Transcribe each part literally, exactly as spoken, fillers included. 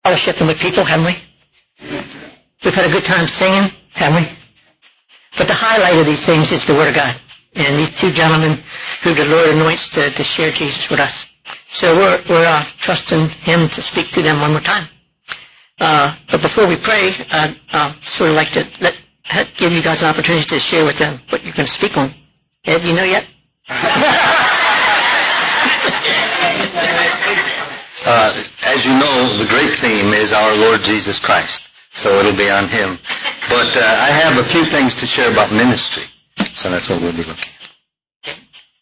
fellowshipping with people, haven't we? We've had a good time singing, haven't we? But the highlight of these things is the Word of God. And these two gentlemen who the Lord anoints to, to share Jesus with us. So we're, we're uh, trusting Him to speak to them one more time. Uh, but before we pray, I'd uh, sort of like to let, give you guys an opportunity to share with them what you're going to speak on. Ed, you know yet? uh, as you know, the great theme is our Lord Jesus Christ. So it'll be on Him. But uh, I have a few things to share about ministry. So that's what we'll be looking at.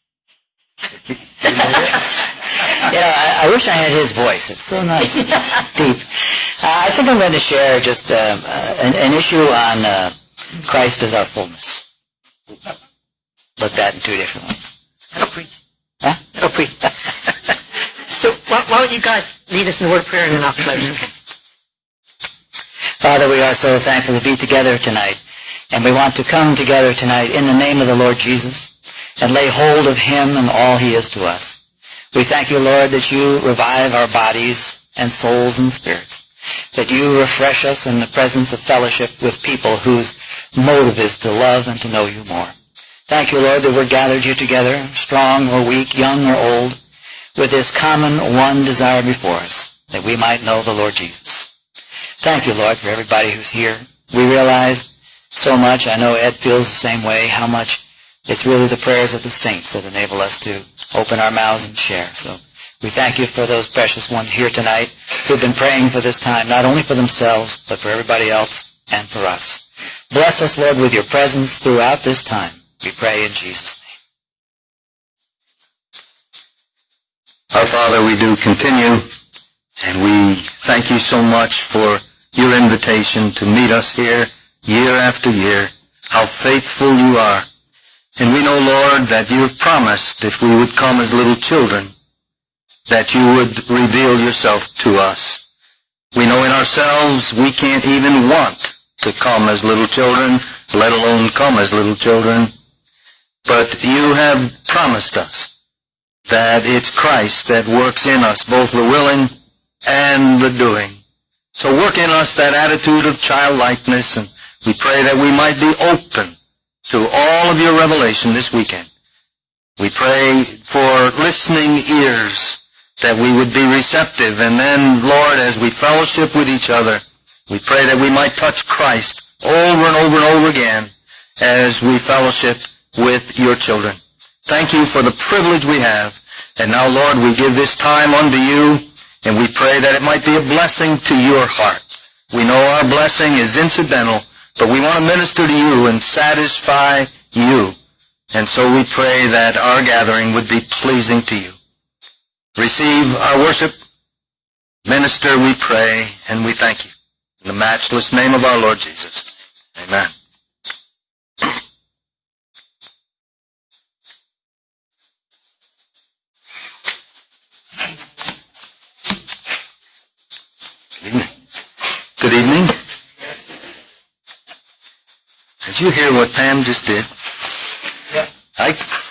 Yeah, I, I wish I had his voice. It's so nice, deep. Uh, I think I'm going to share just uh, uh, an, an issue on uh, Christ as our fullness. Looked at in two different ways. That'll preach. Huh? That'll preach. So why, why don't you guys lead us in the word of prayer and then I'll close, okay? Father, we are so thankful to be together tonight. And we want to come together tonight in the name of the Lord Jesus and lay hold of Him and all He is to us. We thank you, Lord, that you revive our bodies and souls and spirits, that you refresh us in the presence of fellowship with people whose motive is to love and to know you more. Thank you, Lord, that we're gathered here together, strong or weak, young or old, with this common one desire before us, that we might know the Lord Jesus. Thank you, Lord, for everybody who's here. We realize so much, I know Ed feels the same way, how much it's really the prayers of the saints that enable us to open our mouths and share. So we thank you for those precious ones here tonight who've been praying for this time, not only for themselves, but for everybody else and for us. Bless us, Lord, with your presence throughout this time. We pray in Jesus' name. Our Father, we do continue, and we thank you so much for your invitation to meet us here year after year, how faithful you are. And we know, Lord, that you have promised if we would come as little children, that you would reveal yourself to us. We know in ourselves we can't even want to come as little children, let alone come as little children. But you have promised us that it's Christ that works in us, both the willing and the doing. So work in us that attitude of childlikeness, and we pray that we might be open to all of your revelation this weekend. We pray for listening ears, that we would be receptive, and then, Lord, as we fellowship with each other, we pray that we might touch Christ over and over and over again as we fellowship with your children. Thank you for the privilege we have. And now, Lord, we give this time unto you, and we pray that it might be a blessing to your heart. We know our blessing is incidental, but we want to minister to you and satisfy you. And so we pray that our gathering would be pleasing to you. Receive our worship. Minister, we pray, and we thank you. In the matchless name of our Lord Jesus. Amen. Good evening. Good evening. Did you hear what Pam just did? Yeah. I,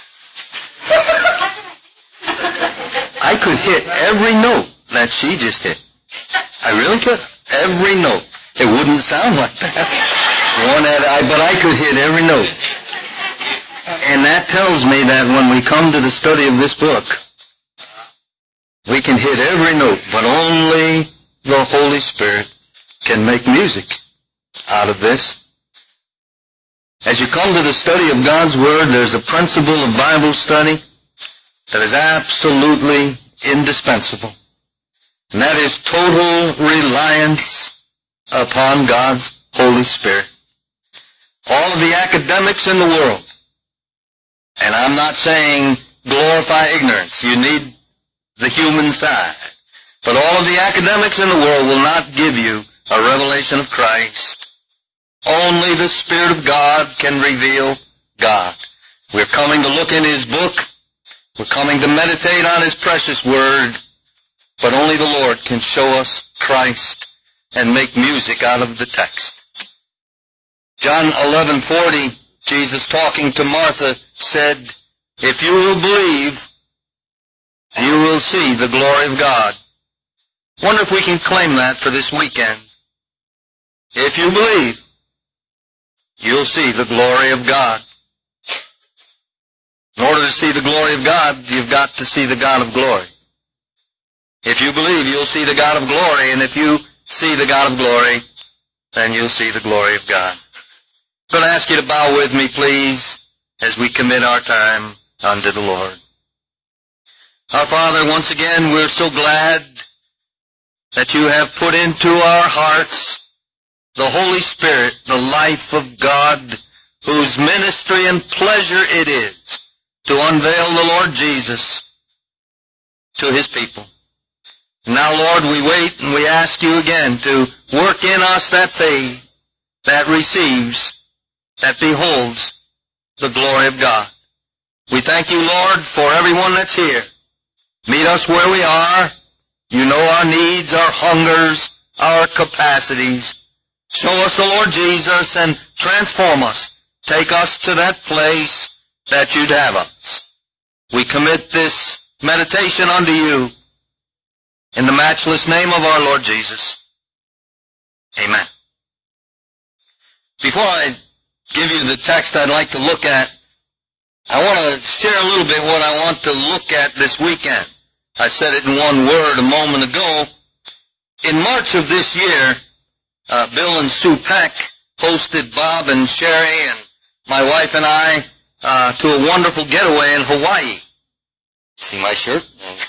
I could hit every note that she just hit. I really could. Every note. It wouldn't sound like that. One at I, but I could hit every note. And that tells me that when we come to the study of this book, we can hit every note, but only the Holy Spirit can make music out of this. As you come to the study of God's Word, there's a principle of Bible study that is absolutely indispensable. And that is total reliance upon God's Holy Spirit. All of the academics in the world, and I'm not saying glorify ignorance, you need the human side, but all of the academics in the world will not give you a revelation of Christ. Only the Spirit of God can reveal God. We're coming to look in His book. We're coming to meditate on His precious Word. But only the Lord can show us Christ and make music out of the text. John eleven forty, Jesus talking to Martha said, "If you will believe, you will see the glory of God." Wonder if we can claim that for this weekend. If you believe, you'll see the glory of God. In order to see the glory of God, you've got to see the God of glory. If you believe, you'll see the God of glory, and if you see the God of glory, then you'll see the glory of God. I'm going to ask you to bow with me, please, as we commit our time unto the Lord. Our Father, once again, we're so glad that you have put into our hearts the Holy Spirit, the life of God, whose ministry and pleasure it is to unveil the Lord Jesus to His people. Now, Lord, we wait and we ask you again to work in us that faith that receives, that beholds the glory of God. We thank you, Lord, for everyone that's here. Meet us where we are. You know our needs, our hungers, our capacities. Show us the Lord Jesus and transform us. Take us to that place that you'd have us. We commit this meditation unto you in the matchless name of our Lord Jesus. Amen. Before I give you the text I'd like to look at, I want to share a little bit what I want to look at this weekend. I said it in one word a moment ago. In March of this year, uh, Bill and Sue Peck hosted Bob and Sherry and my wife and I uh, to a wonderful getaway in Hawaii. See my shirt?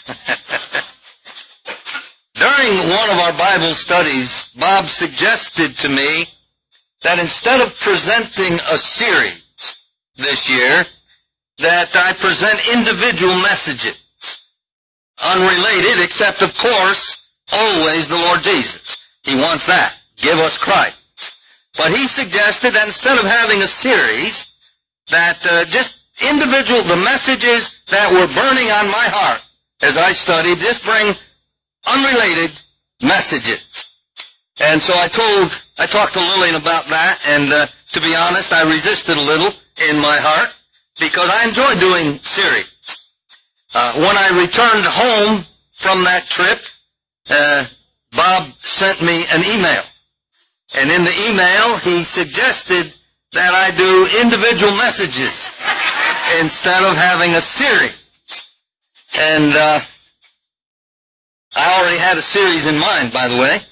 During one of our Bible studies, Bob suggested to me that instead of presenting a series this year, that I present individual messages, unrelated, except, of course, always the Lord Jesus. He wants that. Give us Christ. But he suggested that instead of having a series, that uh, just individual, the messages that were burning on my heart as I studied, just bring unrelated messages. And so I told, I talked to Lillian about that, and uh, to be honest, I resisted a little in my heart because I enjoy doing series. Uh, when I returned home from that trip, uh, Bob sent me an email. And in the email, he suggested that I do individual messages instead of having a series. And uh, I already had a series in mind, by the way.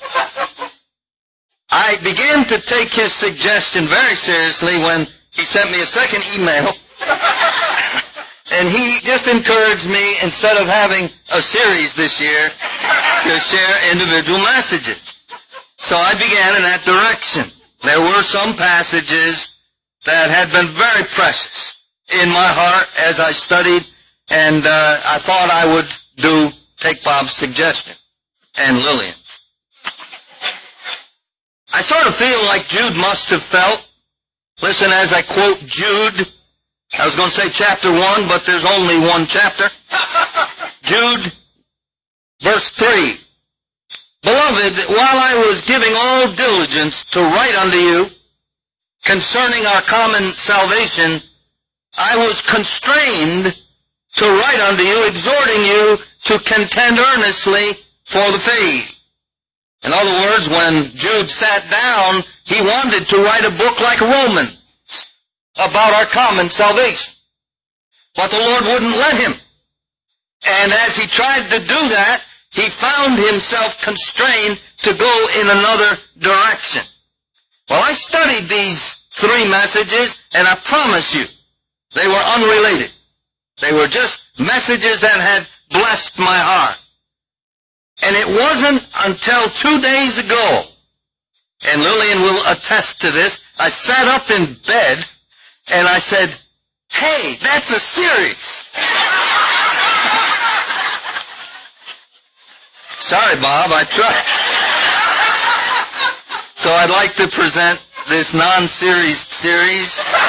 I began to take his suggestion very seriously when he sent me a second email. And he just encouraged me, instead of having a series this year, to share individual messages. So I began in that direction. There were some passages that had been very precious in my heart as I studied, and uh, I thought I would do, take Bob's suggestion, and Lillian's. I sort of feel like Jude must have felt. Listen, as I quote Jude, I was going to say chapter one, but there's only one chapter. Jude, verse three. Beloved, while I was giving all diligence to write unto you concerning our common salvation, I was constrained to write unto you, exhorting you to contend earnestly for the faith. In other words, when Jude sat down, he wanted to write a book like Romans about our common salvation. But the Lord wouldn't let him. And as he tried to do that, he found himself constrained to go in another direction. Well, I studied these three messages, and I promise you, they were unrelated. They were just messages that had blessed my heart. And it wasn't until two days ago, and Lillian will attest to this, I sat up in bed and I said, hey, that's a series. Sorry, Bob, I tried. So I'd like to present this non-series series.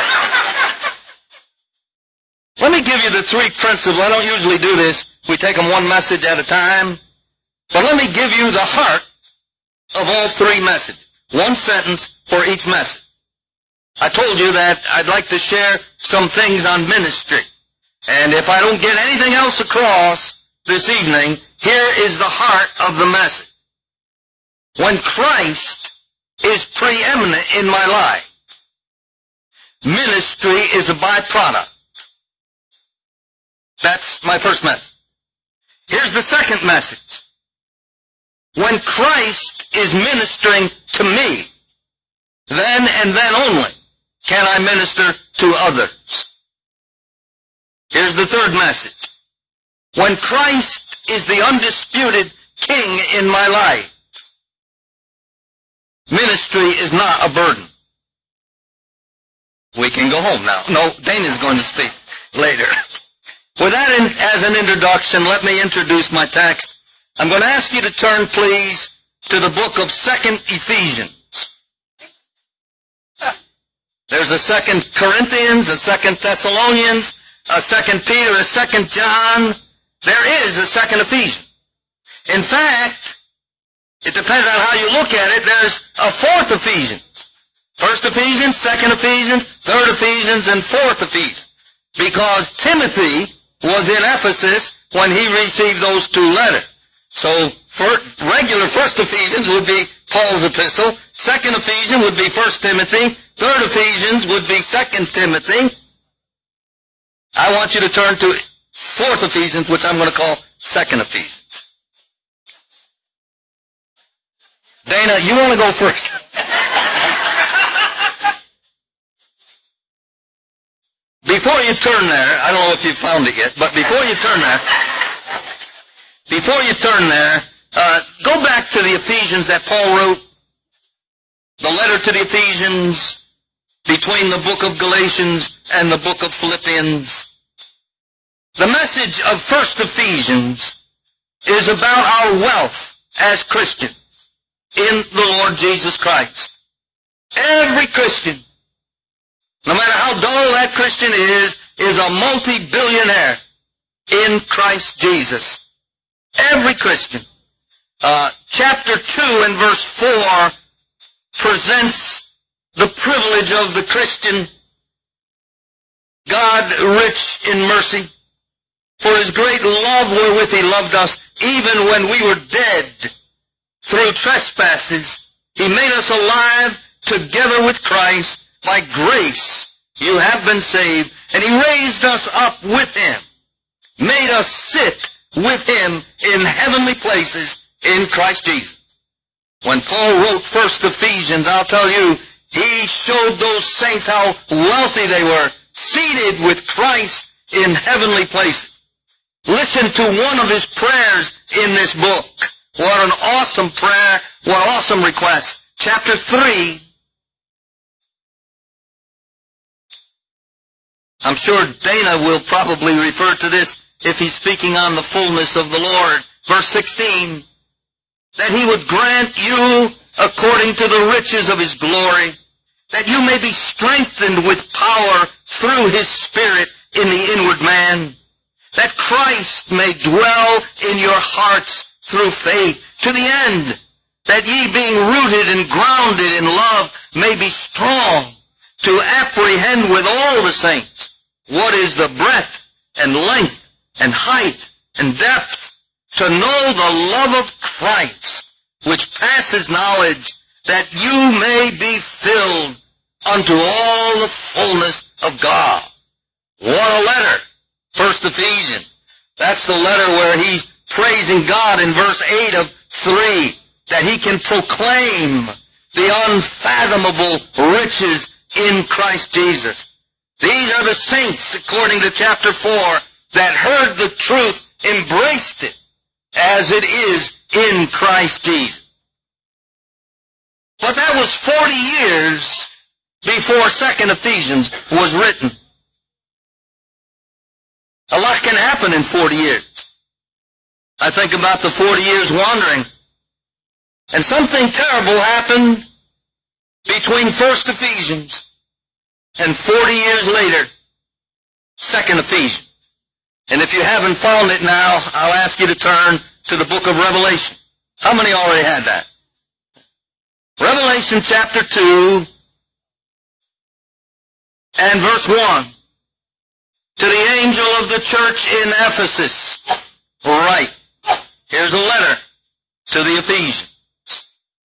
Let me give you the three principles. I don't usually do this. We take them one message at a time. But let me give you the heart of all three messages. One sentence for each message. I told you that I'd like to share some things on ministry. And if I don't get anything else across this evening, here is the heart of the message. when Christ is preeminent in my life. Ministry is a byproduct. That's my first message. Here's the second message. When Christ is ministering to me, then and then only can I minister to others. Here's the third message. When Christ is the undisputed king in my life, ministry is not a burden. We can go home now. No, Dana's going to speak later. With that in, as an introduction, let me introduce my text. I'm going to ask you to turn, please, to the book of Second Ephesians. There's a Second Corinthians, a Second Thessalonians, a Second Peter, a Second John. There is a Second Ephesians. In fact, it depends on how you look at it. There's a fourth Ephesians. First Ephesians, Second Ephesians, Third Ephesians, and Fourth Ephesians. Because Timothy was in Ephesus when he received those two letters. So, for regular First Ephesians would be Paul's epistle. Second Ephesians would be First Timothy. Third Ephesians would be Second Timothy. I want you to turn to Fourth Ephesians, which I'm going to call Second Ephesians. Dana, you want to go first? Before you turn there, I don't know if you found it yet, but before you turn there, before you turn there, uh, go back to the Ephesians that Paul wrote, the letter to the Ephesians, between the book of Galatians and the book of Philippians. The message of First Ephesians is about our wealth as Christians in the Lord Jesus Christ. Every Christian, no matter how dull that Christian is, is a multi-billionaire in Christ Jesus. Every Christian. Uh, chapter two and verse four presents the privilege of the Christian. God, rich in mercy, for His great love wherewith He loved us, even when we were dead through trespasses, He made us alive together with Christ. By grace you have been saved, and He raised us up with Him, made us sit with Him in heavenly places in Christ Jesus. When Paul wrote First Ephesians, I'll tell you, he showed those saints how wealthy they were, seated with Christ in heavenly places. Listen to one of his prayers in this book. What an awesome prayer, what an awesome request. Chapter three. I'm sure Dana will probably refer to this if he's speaking on the fullness of the Lord. Verse sixteen, that He would grant you according to the riches of His glory, that you may be strengthened with power through His Spirit in the inward man, that Christ may dwell in your hearts through faith, to the end that ye being rooted and grounded in love may be strong to apprehend with all the saints what is the breadth and length and height and depth, to know the love of Christ, which passes knowledge, that you may be filled unto all the fullness of God. What a letter! First Ephesians. That's the letter where he's praising God in verse eight of three, that he can proclaim the unfathomable riches in Christ Jesus. These are the saints, according to chapter four, that heard the truth, embraced it as it is in Christ Jesus. But that was forty years before Second Ephesians was written. A lot can happen in forty years. I think about the forty years wandering. And something terrible happened between First Ephesians and forty years later, Second Ephesians. And if you haven't found it now, I'll ask you to turn to the book of Revelation. How many already had that? Revelation chapter two and verse one. To the angel of the church in Ephesus, write. Here's a letter to the Ephesians.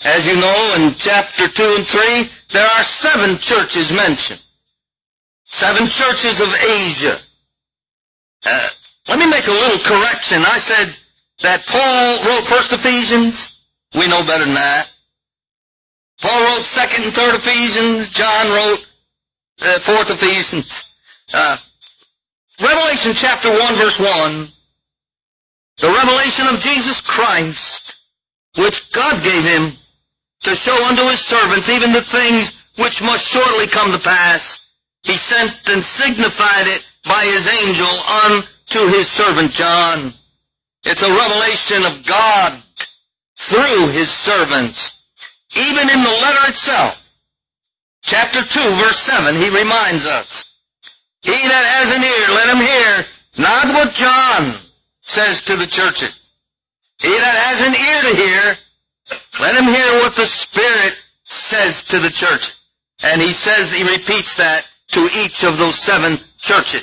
As you know, in chapter two and three, there are seven churches mentioned. Seven churches of Asia. Uh, let me make a little correction. I said that Paul wrote First Ephesians. We know better than that. Paul wrote Second and Third Ephesians. John wrote uh, Fourth Ephesians. Uh, Revelation chapter one, verse one. The revelation of Jesus Christ, which God gave him to show unto his servants even the things which must shortly come to pass. He sent and signified it by his angel unto his servant John. It's a revelation of God through his servants. Even in the letter itself, chapter two, verse seven, he reminds us, he that has an ear, let him hear not what John says to the churches. He that has an ear to hear, let him hear what the Spirit says to the church. And he says, he repeats that to each of those seven churches.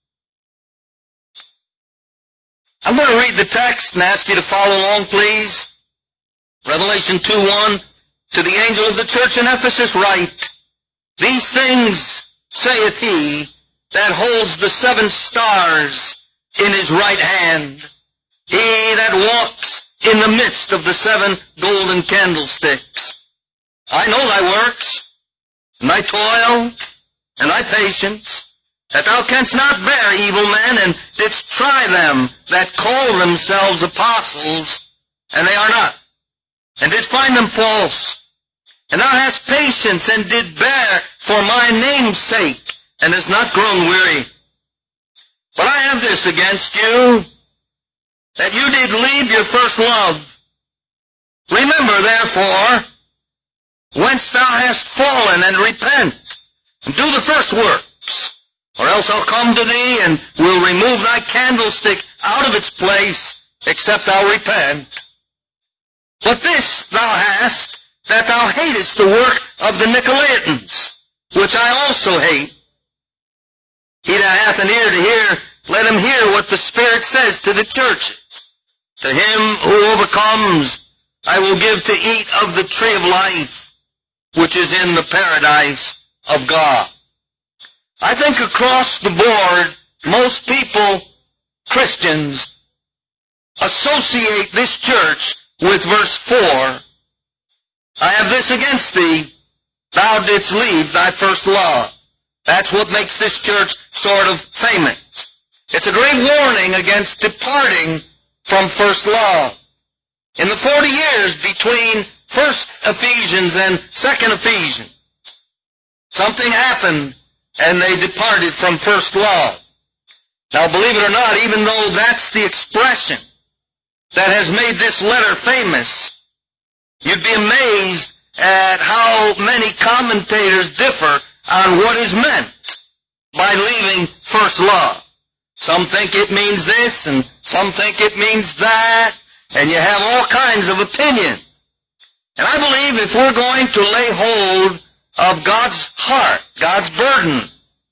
I'm going to read the text and ask you to follow along, please. Revelation two one, to the angel of the church in Ephesus write, these things saith he that holds the seven stars in his right hand, he that walks in the midst of the seven golden candlesticks. I know thy works, and thy toil, and thy patience, that thou canst not bear evil men, and didst try them that call themselves apostles, and they are not, and didst find them false. And thou hast patience, and did bear for my name's sake, and hast not grown weary. But I have this against you, that you did leave your first love. Remember, therefore, whence thou hast fallen, and repent, and do the first works, or else I'll come to thee, and will remove thy candlestick out of its place, except thou repent. But this thou hast, that thou hatest the work of the Nicolaitans, which I also hate. He that hath an ear to hear, let him hear what the Spirit says to the churches. To him who overcomes, I will give to eat of the tree of life, which is in the paradise of God. I think across the board, most people, Christians, associate this church with verse four. I have this against thee, thou didst leave thy first love. That's what makes this church sort of famous. It's a great warning against departing from first love. In the forty years between First Ephesians and Second Ephesians, something happened and they departed from first love. Now, believe it or not, even though that's the expression that has made this letter famous, you'd be amazed at how many commentators differ on what is meant by leaving first love. Some think it means this, and some think it means that, and you have all kinds of opinions. And I believe if we're going to lay hold of God's heart, God's burden,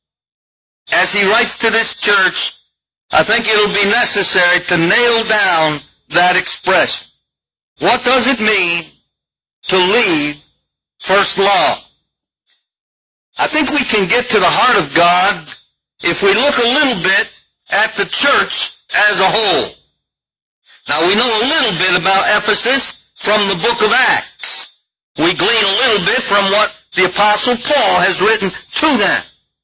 as He writes to this church, I think it'll be necessary to nail down that expression. What does it mean to leave first love? I think we can get to the heart of God if we look a little bit at the church as a whole. Now, we know a little bit about Ephesus from the book of Acts. We glean a little bit from what the Apostle Paul has written to them.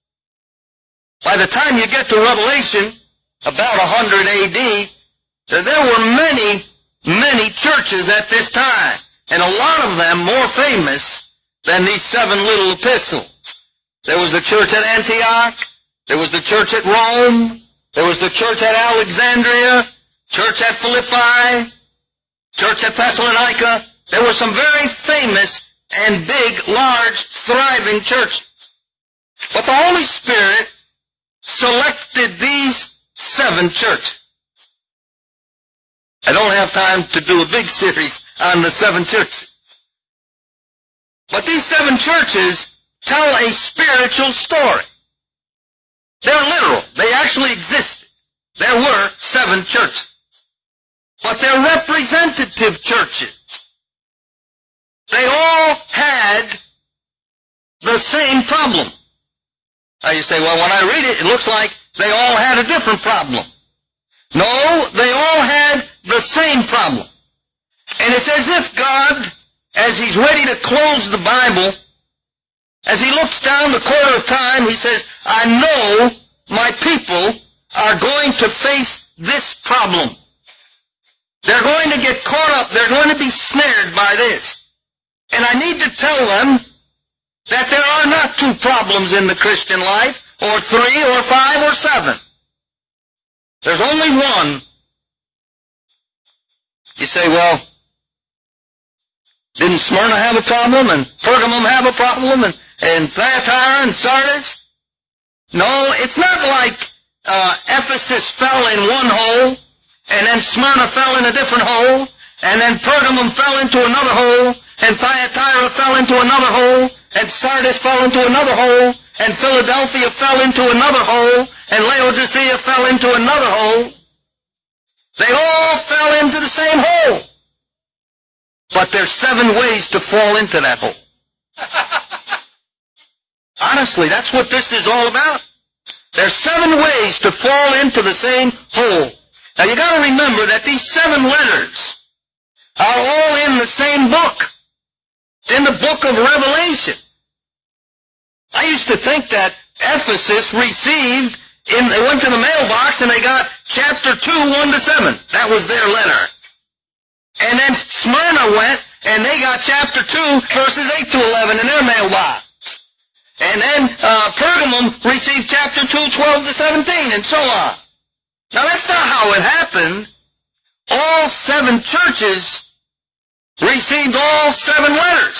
By the time you get to Revelation, about one hundred A D, there were many, many churches at this time, and a lot of them more famous than these seven little epistles. There was the church at Antioch, there was the church at Rome, there was the church at Alexandria, church at Philippi, church at Thessalonica. There were some very famous and big, large, thriving churches. But the Holy Spirit selected these seven churches. I don't have time to do a big series on the seven churches. But these seven churches tell a spiritual story. They're literal. They actually existed. There were seven churches. But they're representative churches. They all had the same problem. Now you say, well, when I read it, it looks like they all had a different problem. No, they all had the same problem. And it's as if God, as He's ready to close the Bible, as He looks down the corner of time, He says, I know my people are going to face this problem. They're going to get caught up. They're going to be snared by this. And I need to tell them that there are not two problems in the Christian life, or three, or five, or seven. There's only one. You say, well, didn't Smyrna have a problem, and Pergamum have a problem, and, and Thyatira and Sardis? No, it's not like uh, Ephesus fell in one hole, and then Smyrna fell in a different hole, and then Pergamum fell into another hole, and Thyatira fell into another hole, and Sardis fell into another hole, and Philadelphia fell into another hole, and Laodicea fell into another hole. They all fell into the same hole. But there's seven ways to fall into that hole. Honestly, that's what this is all about. There's seven ways to fall into the same hole. Now you got to remember that these seven letters are all in the same book, in the book of Revelation. I used to think that Ephesus received, in, they went to the mailbox and they got chapter two, one to seven. That was their letter. And then Smyrna went and they got chapter two, verses eight to eleven in their mailbox. And then uh, Pergamum received chapter two, twelve to seventeen, and so on. Now that's not how it happened. All seven churches received all seven letters,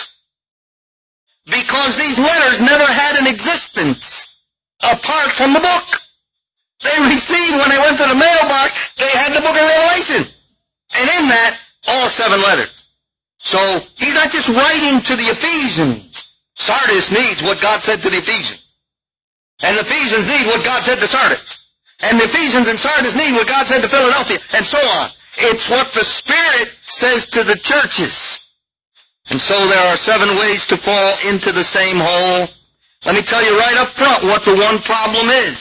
because these letters never had an existence apart from the book. They received, when they went to the mailbox, they had the book of Revelation. And in that, all seven letters. So, he's not just writing to the Ephesians. Sardis needs what God said to the Ephesians. And the Ephesians need what God said to Sardis. And the Ephesians and Sardis need what God said to Philadelphia, and so on. It's what the Spirit says to the churches. And so there are seven ways to fall into the same hole. Let me tell you right up front what the one problem is.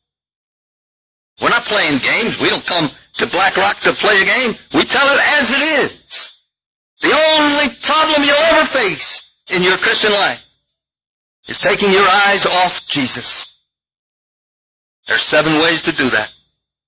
We're not playing games. We don't come to Black Rock to play a game. We tell it as it is. The only problem you'll ever face in your Christian life is taking your eyes off Jesus. There's seven ways to do that.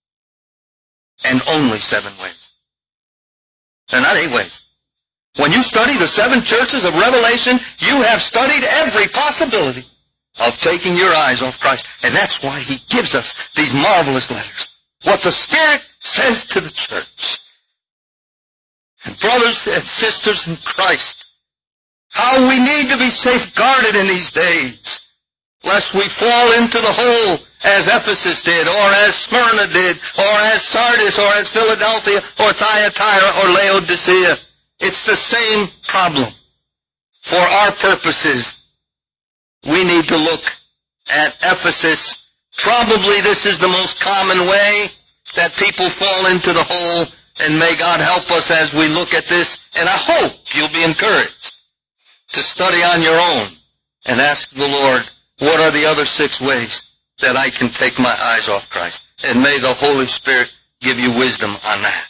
And only seven ways. They're not eight ways. When you study the seven churches of Revelation, you have studied every possibility of taking your eyes off Christ. And that's why He gives us these marvelous letters. What the Spirit says to the church. And brothers and sisters in Christ, how we need to be safeguarded in these days, lest we fall into the hole as Ephesus did, or as Smyrna did, or as Sardis, or as Philadelphia, or Thyatira, or Laodicea. It's the same problem. For our purposes, we need to look at Ephesus. Probably this is the most common way that people fall into the hole, and may God help us as we look at this, and I hope you'll be encouraged to study on your own and ask the Lord, what are the other six ways that I can take my eyes off Christ? And may the Holy Spirit give you wisdom on that.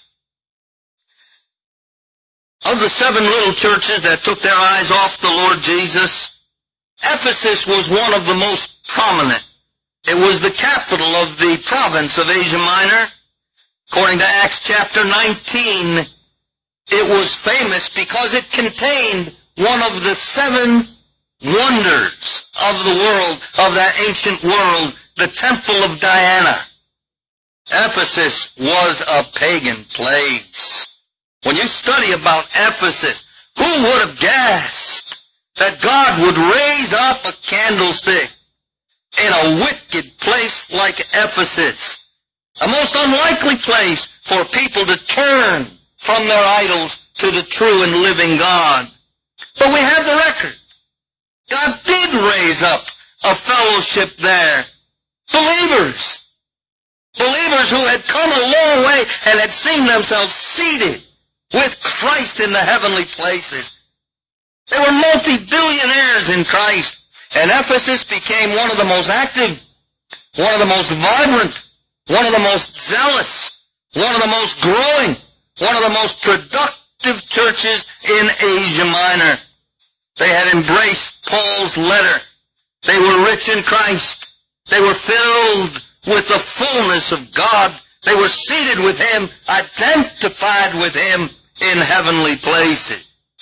Of the seven little churches that took their eyes off the Lord Jesus, Ephesus was one of the most prominent. It was the capital of the province of Asia Minor. According to Acts chapter nineteen, it was famous because it contained one of the seven wonders of the world, of that ancient world, the Temple of Diana. Ephesus was a pagan place. When you study about Ephesus, who would have guessed that God would raise up a candlestick in a wicked place like Ephesus? A most unlikely place for people to turn from their idols to the true and living God. But we have the record. God did raise up a fellowship there. Believers. Believers who had come a long way and had seen themselves seated with Christ in the heavenly places. They were multi-billionaires in Christ. And Ephesus became one of the most active, one of the most vibrant, one of the most zealous, one of the most growing, one of the most productive churches in Asia Minor. They had embraced Paul's letter. They were rich in Christ. They were filled with the fullness of God. They were seated with Him, identified with Him in heavenly places.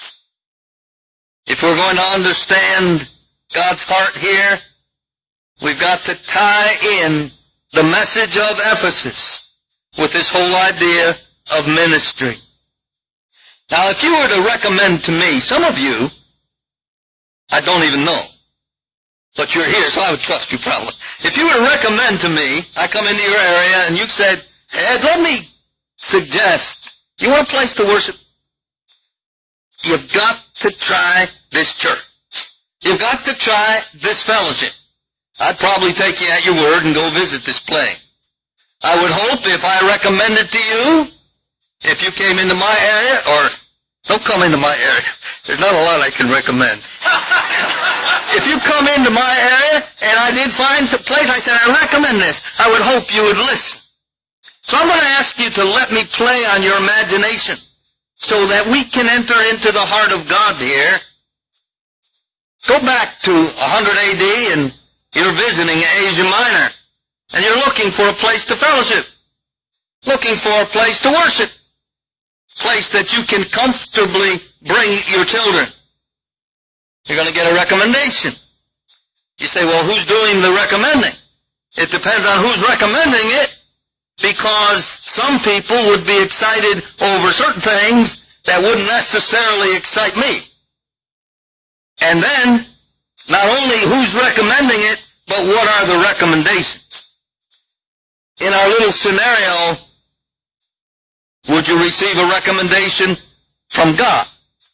If we're going to understand God's heart here, we've got to tie in the message of Ephesus with this whole idea of ministry. Now, if you were to recommend to me, some of you, I don't even know, but you're here, so I would trust you probably. If you were to recommend to me, I come into your area and you said, Ed, let me suggest, you want a place to worship? You've got to try this church. You've got to try this fellowship. I'd probably take you at your word and go visit this place. I would hope if I recommended to you, if you came into my area, or don't come into my area. There's not a lot I can recommend. If you come into my area and I did find some place, I said, I recommend this, I would hope you would listen. So I'm going to ask you to let me play on your imagination so that we can enter into the heart of God here. Go back to one hundred A D and you're visiting Asia Minor and you're looking for a place to fellowship, looking for a place to worship, a place that you can comfortably bring your children. You're going to get a recommendation. You say, well, who's doing the recommending? It depends on who's recommending it, because some people would be excited over certain things that wouldn't necessarily excite me. And then, not only who's recommending it, but what are the recommendations? In our little scenario, would you receive a recommendation from God?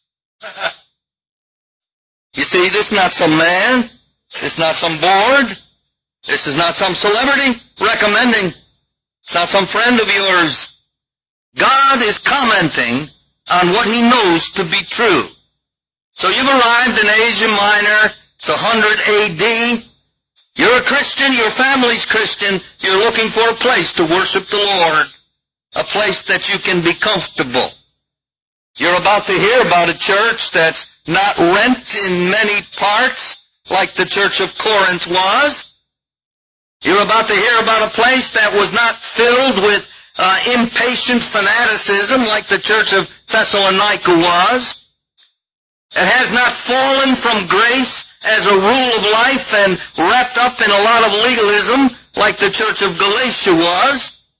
You see, this is not some man, this is not some board, this is not some celebrity recommending, it's not some friend of yours. God is commenting on what He knows to be true. So you've arrived in Asia Minor, it's one hundred A D. You're a Christian, your family's Christian, you're looking for a place to worship the Lord, a place that you can be comfortable. You're about to hear about a church that's not rent in many parts like the church of Corinth was. You're about to hear about a place that was not filled with uh, impatient fanaticism like the church of Thessalonica was. It has not fallen from grace as a rule of life and wrapped up in a lot of legalism like the church of Galatia was.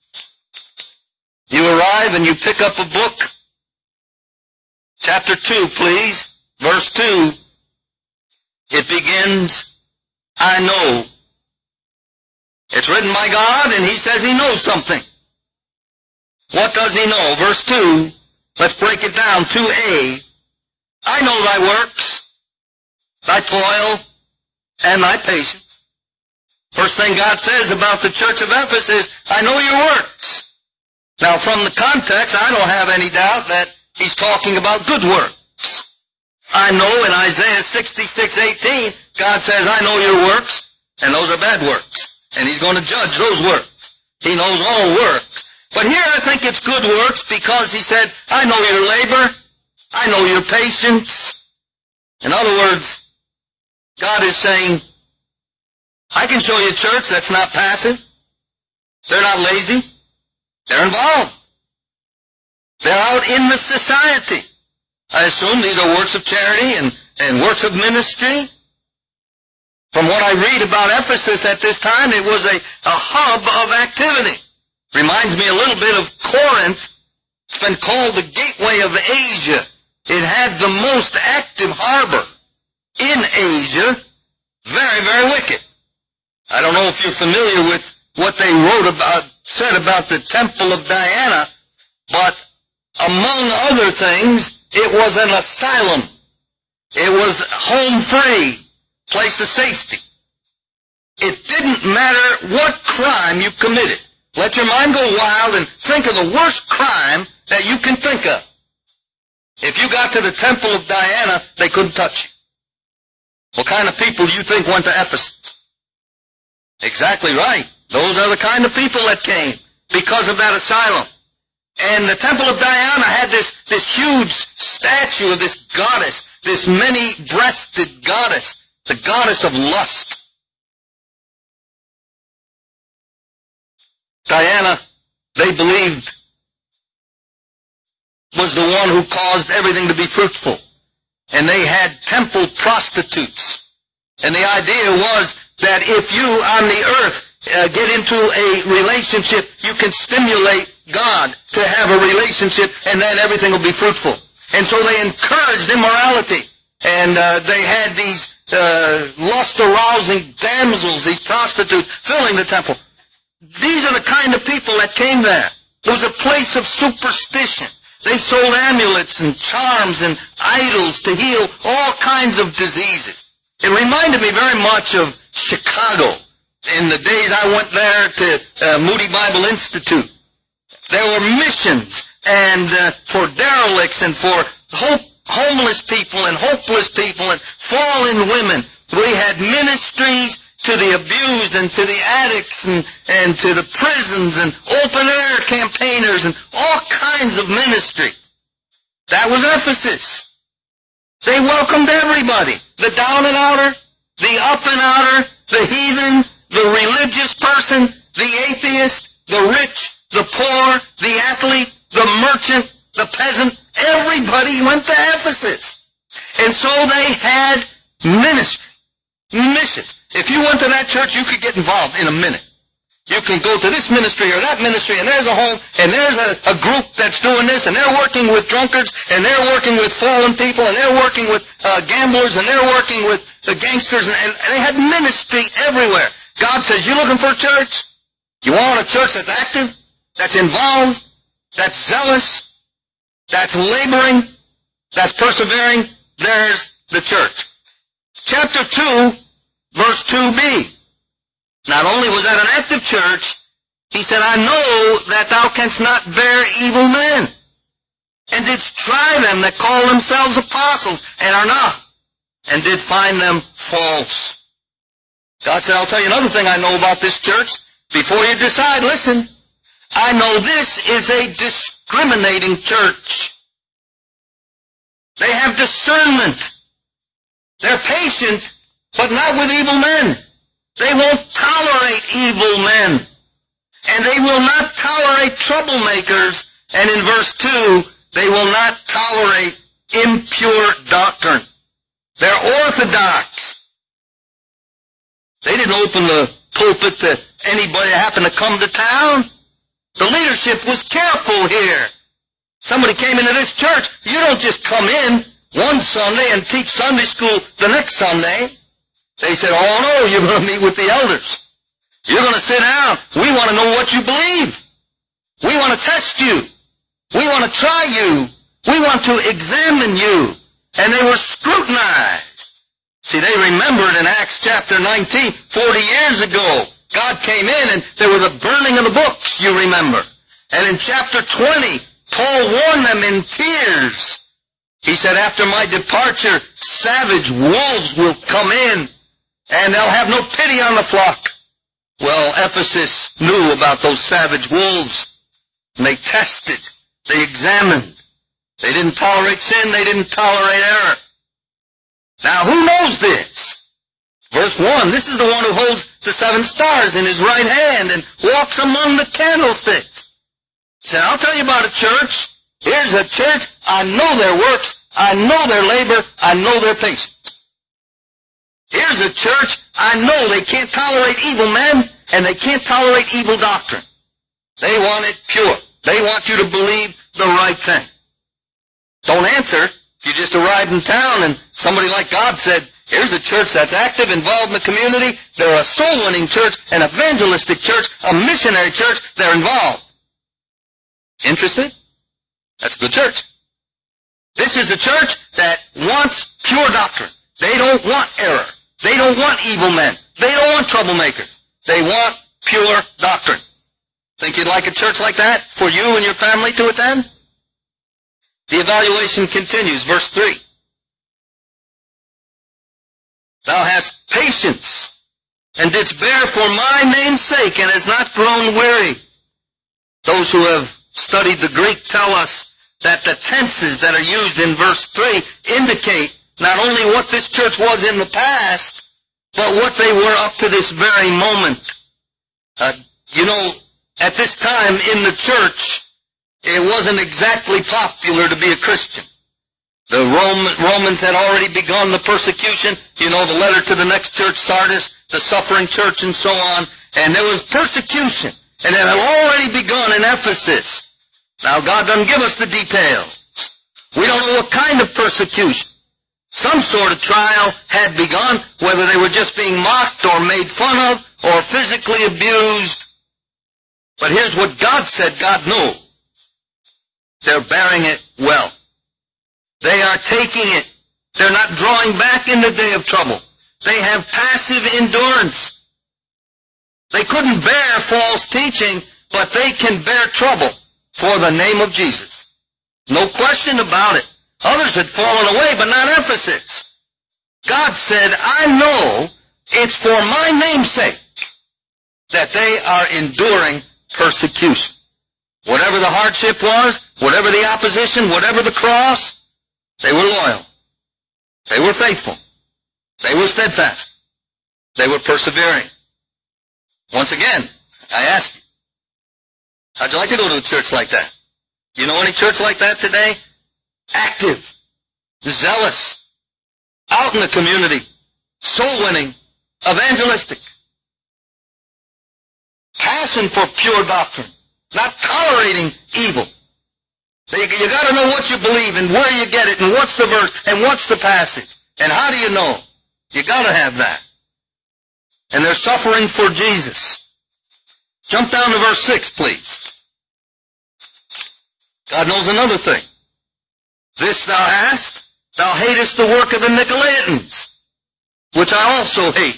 You arrive and you pick up a book. Chapter two, please. Verse two. It begins, I know. It's written by God, and He says He knows something. What does He know? Verse two. Let's break it down. two A. I know thy works, thy toil, and thy patience. First thing God says about the church of Ephesus, I know your works. Now, from the context, I don't have any doubt that He's talking about good works. I know in Isaiah sixty-six eighteen, God says, I know your works, and those are bad works. And He's going to judge those works. He knows all works. But here I think it's good works because He said, I know your labor, I know your patience. In other words, God is saying, I can show you a church that's not passive. They're not lazy. They're involved. They're out in the society. I assume these are works of charity and, and works of ministry. From what I read about Ephesus at this time, it was a, a hub of activity. Reminds me a little bit of Corinth. It's been called the gateway of Asia. It had the most active harbor in Asia. Very, very wicked. I don't know if you're familiar with what they wrote about, said about the Temple of Diana, but among other things, it was an asylum. It was home free, place of safety. It didn't matter what crime you committed. Let your mind go wild and think of the worst crime that you can think of. If you got to the temple of Diana, they couldn't touch you. What kind of people do you think went to Ephesus? Exactly right. Those are the kind of people that came because of that asylum. And the temple of Diana had this, this huge statue of this goddess, this many-breasted goddess, the goddess of lust. Diana, they believed, was the one who caused everything to be fruitful. And they had temple prostitutes. And the idea was that if you on the earth uh, get into a relationship, you can stimulate God to have a relationship, and then everything will be fruitful. And so they encouraged immorality. And uh, they had these uh, lust-arousing damsels, these prostitutes, filling the temple. These are the kind of people that came there. It was a place of superstition. They sold amulets and charms and idols to heal all kinds of diseases. It reminded me very much of Chicago in the days I went there to uh, Moody Bible Institute. There were missions and uh, for derelicts and for hope, homeless people and hopeless people and fallen women. We had ministries to the abused and to the addicts and, and to the prisons and open-air campaigners and all kinds of ministry. That was Ephesus. They welcomed everybody, the down and outer, the up and outer, the heathen, the religious person, the atheist, the rich, the poor, the athlete, the merchant, the peasant. Everybody went to Ephesus. And so they had ministry, missions. If you went to that church, you could get involved in a minute. You can go to this ministry or that ministry, and there's a home, and there's a, a group that's doing this, and they're working with drunkards, and they're working with fallen people, and they're working with uh, gamblers, and they're working with the gangsters, and, and, and they had ministry everywhere. God says, you looking for a church? You want a church that's active, that's involved, that's zealous, that's laboring, that's persevering? There's the church. Chapter two, verse two b. Not only was that an active church, he said, I know that thou canst not bear evil men, and didst try them that call themselves apostles, and are not, and did find them false. God said, I'll tell you another thing I know about this church. Before you decide, listen, I know this is a discriminating church. They have discernment. They're patient, but not with evil men. They won't tolerate evil men. And they will not tolerate troublemakers. And in verse two, they will not tolerate impure doctrine. They're orthodox. They didn't open the pulpit to anybody that happened to come to town. The leadership was careful here. Somebody came into this church. You don't just come in one Sunday and teach Sunday school the next Sunday. They said, oh no, you're going to meet with the elders. You're going to sit down. We want to know what you believe. We want to test you. We want to try you. We want to examine you. And they were scrutinized. See, they remembered in Acts chapter nineteen, forty years ago, God came in and there was a burning of the books, you remember. And in chapter twenty, Paul warned them in tears. He said, after my departure, savage wolves will come in, and they'll have no pity on the flock. Well, Ephesus knew about those savage wolves. And they tested. They examined. They didn't tolerate sin. They didn't tolerate error. Now, who knows this? Verse one, this is the one who holds the seven stars in his right hand and walks among the candlesticks. He said, I'll tell you about a church. Here's a church. I know their works. I know their labor. I know their patience. Here's a church. I know they can't tolerate evil men, and they can't tolerate evil doctrine. They want it pure. They want you to believe the right thing. Don't answer. You just arrived in town, and somebody like God said, here's a church that's active, involved in the community. They're a soul-winning church, an evangelistic church, a missionary church. They're involved. Interested? That's a good church. This is a church that wants pure doctrine. They don't want error. They don't want evil men. They don't want troublemakers. They want pure doctrine. Think you'd like a church like that for you and your family to attend? The evaluation continues, verse three. Thou hast patience, and didst bear for my name's sake, and hast not grown weary. Those who have studied the Greek tell us that the tenses that are used in verse three indicate not only what this church was in the past, but what they were up to this very moment. Uh, you know, at this time in the church, it wasn't exactly popular to be a Christian. The Roman, Romans had already begun the persecution. You know, the letter to the next church, Sardis, the suffering church, and so on. And there was persecution. And it had already begun in Ephesus. Now, God doesn't give us the details. We don't know what kind of persecution. Some sort of trial had begun, whether they were just being mocked or made fun of or physically abused. But here's what God said God knew. They're bearing it well. They are taking it. They're not drawing back in the day of trouble. They have passive endurance. They couldn't bear false teaching, but they can bear trouble for the name of Jesus. No question about it. Others had fallen away, but not Ephesus. God said, I know it's for my name's sake that they are enduring persecution. Whatever the hardship was, whatever the opposition, whatever the cross, they were loyal. They were faithful. They were steadfast. They were persevering. Once again, I ask you, how'd you like to go to a church like that? You know any church like that today? Active, zealous, out in the community, soul-winning, evangelistic, passion for pure doctrine, not tolerating evil. You, you got to know what you believe and where you get it and what's the verse and what's the passage and how do you know. You got to have that. And they're suffering for Jesus. Jump down to verse six, please. God knows another thing. This thou hast, thou hatest the work of the Nicolaitans, which I also hate.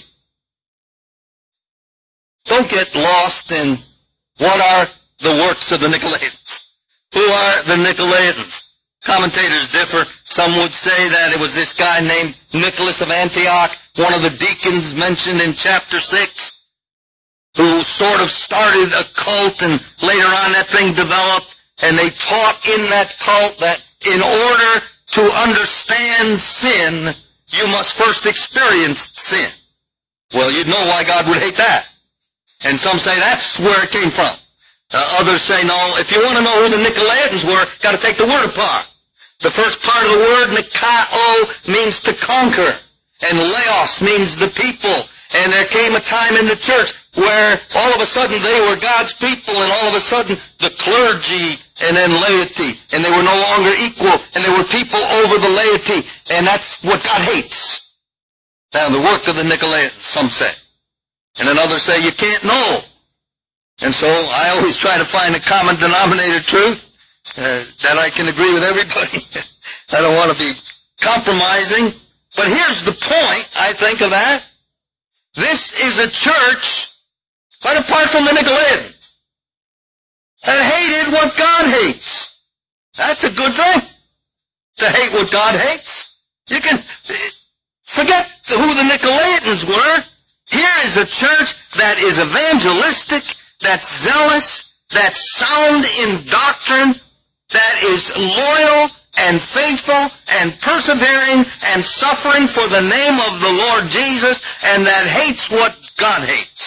Don't get lost in what are the works of the Nicolaitans. Who are the Nicolaitans? Commentators differ. Some would say that it was this guy named Nicholas of Antioch, one of the deacons mentioned in chapter six, who sort of started a cult, and later on that thing developed, and they taught in that cult that in order to understand sin, you must first experience sin. Well, you'd know why God would hate that. And some say that's where it came from. Uh, others say, no, if you want to know who the Nicolaitans were, got to take the word apart. The first part of the word, Nikao, means to conquer, and Laos means the people. And there came a time in the church where all of a sudden they were God's people, and all of a sudden the clergy and then laity, and they were no longer equal, and there were people over the laity, and that's what God hates. Now, the work of the Nicolaitans, some say. And then others say, you can't know. And so I always try to find a common denominator truth uh, that I can agree with everybody. I don't want to be compromising. But here's the point, I think, of that. This is a church, quite apart from the Nicolaitans, that hated what God hates. That's a good thing, to hate what God hates. You can forget who the Nicolaitans were. Here is a church that is evangelistic, that's zealous, that's sound in doctrine, that is loyal and faithful and persevering and suffering for the name of the Lord Jesus, and that hates what God hates.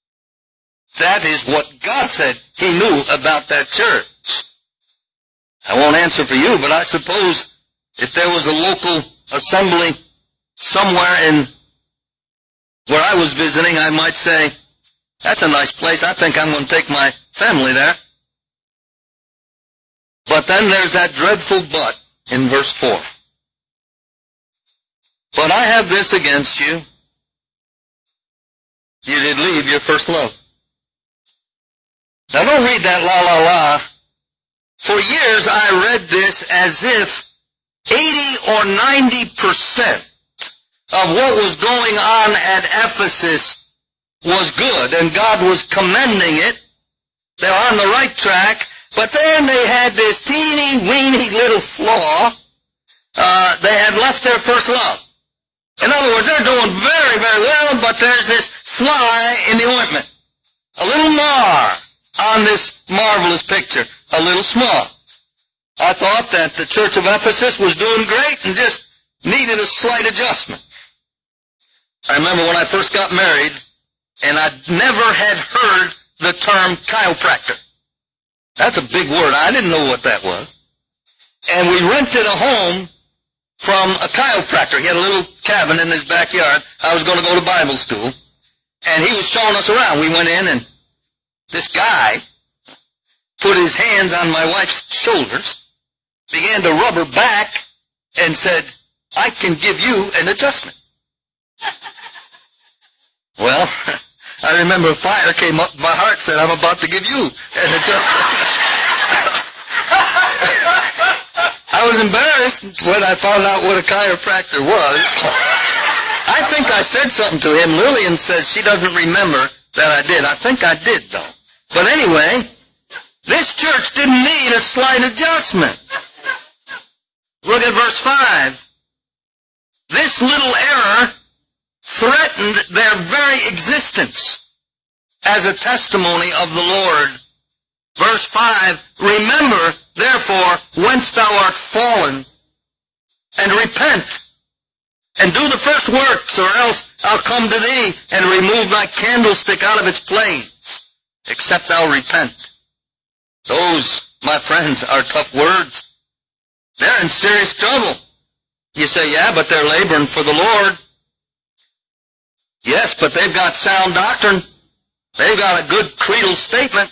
That is what God said He knew about that church. I won't answer for you, but I suppose if there was a local assembly somewhere in where I was visiting, I might say, that's a nice place. I think I'm going to take my family there. But then there's that dreadful but in verse four. But I have this against you. You did leave your first love. Now don't read that la la la. For years I read this as if eighty or ninety percent of what was going on at Ephesus was good, and God was commending it. They're on the right track, But then they had this teeny weeny little flaw. Uh, they had left their first love. In other words, they're doing very, very well, but there's this fly in the ointment. A little mar on this marvelous picture. A little small. I thought that the church of Ephesus was doing great and just needed a slight adjustment. I remember when I first got married, and I never had heard the term chiropractor. That's a big word. I didn't know what that was. And we rented a home from a chiropractor. He had a little cabin in his backyard. I was going to go to Bible school. And he was showing us around. We went in, and this guy put his hands on my wife's shoulders, began to rub her back, and said, I can give you an adjustment. Well, I remember a fire came up. My heart said, I'm about to give you an adjustment. I was embarrassed when I found out what a chiropractor was. I think I said something to him. Lillian says she doesn't remember that I did. I think I did, though. But anyway, this church didn't need a slight adjustment. Look at verse five. This little error threatened their very existence as a testimony of the Lord. Verse five, remember, therefore, whence thou art fallen, and repent, and do the first works, or else I'll come to thee, and remove thy candlestick out of its place, except thou repent. Those, my friends, are tough words. They're in serious trouble. You say, yeah, but they're laboring for the Lord. Yes, but they've got sound doctrine. They've got a good creedal statement.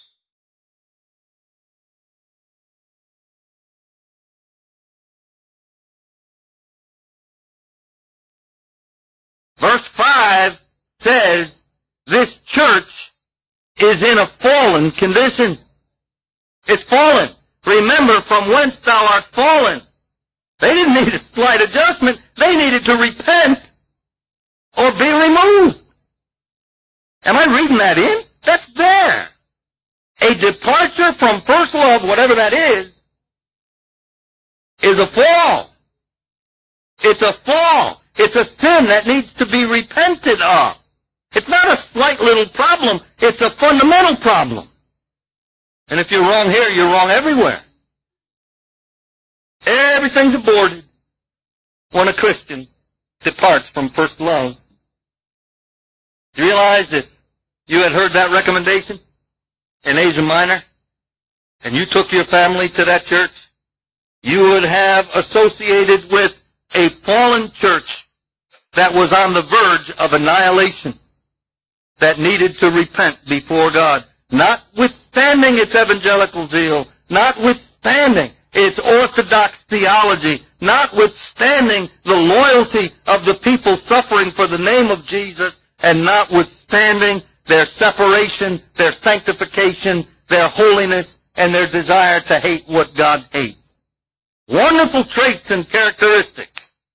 Verse five says, this church is in a fallen condition. It's fallen. Remember from whence thou art fallen. They didn't need a slight adjustment. They needed to repent or be removed. Am I reading that in? That's there. A departure from first love, whatever that is, is a fall. It's a fall. It's a sin that needs to be repented of. It's not a slight little problem. It's a fundamental problem. And if you're wrong here, you're wrong everywhere. Everything's aborted when a Christian departs from first love. You realize that you had heard that recommendation in Asia Minor, and you took your family to that church, you would have associated with a fallen church that was on the verge of annihilation, that needed to repent before God, notwithstanding its evangelical zeal, notwithstanding its orthodox theology, notwithstanding the loyalty of the people suffering for the name of Jesus, and notwithstanding their separation, their sanctification, their holiness, and their desire to hate what God hates. Wonderful traits and characteristics.